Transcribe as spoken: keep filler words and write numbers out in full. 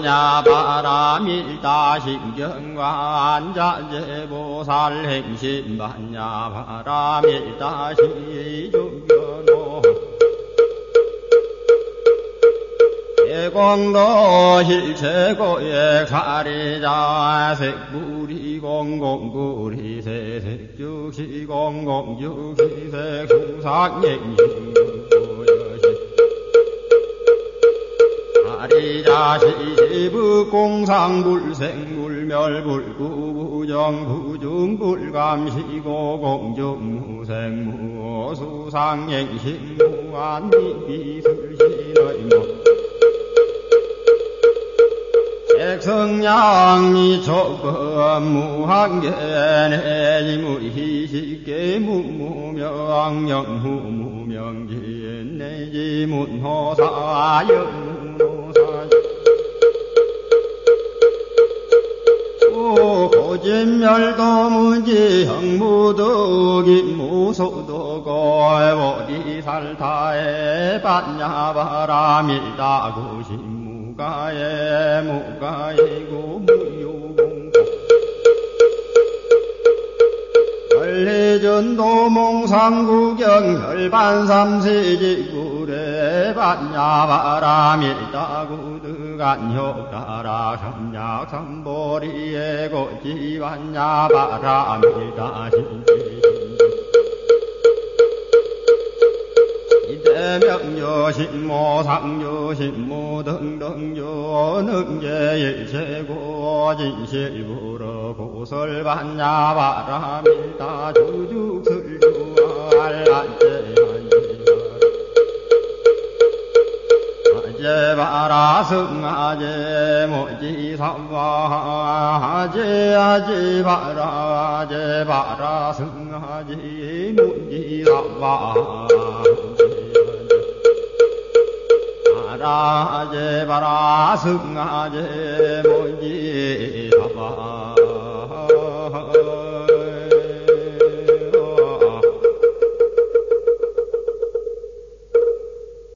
반야 바라밀다 신경관 자제보살 행심 반야 바라밀다 시중견호 예공도 실체고액 사리자 색불이 공공불이 세색죽시 공공죽시 색수상행심 사리자 시시부 공상불생불멸불구부정부중불감시고 공중무생무수상행심무안미비술신의무 색성냥미촉무학계내지무희식계무무명진내지문호사영무노사 고진멸도문지 형무득임무소득골보리살타에 반야바라밀다구심 무가에 무가이고 무유공고 원리전도몽상구경 혈반삼세지구래 반야바라밀다구득안효가라 삼약삼보리에 고지반야바라밀다신지 이대명요신모상요신모 등등요 능제일체고 진실부러 고설반야바라밀다 주죽설주알란제한지라 아제바라 승아제 모지사와 아제아제바라 아제바라 승아제 모지사와 아제바라 승아제 모지사와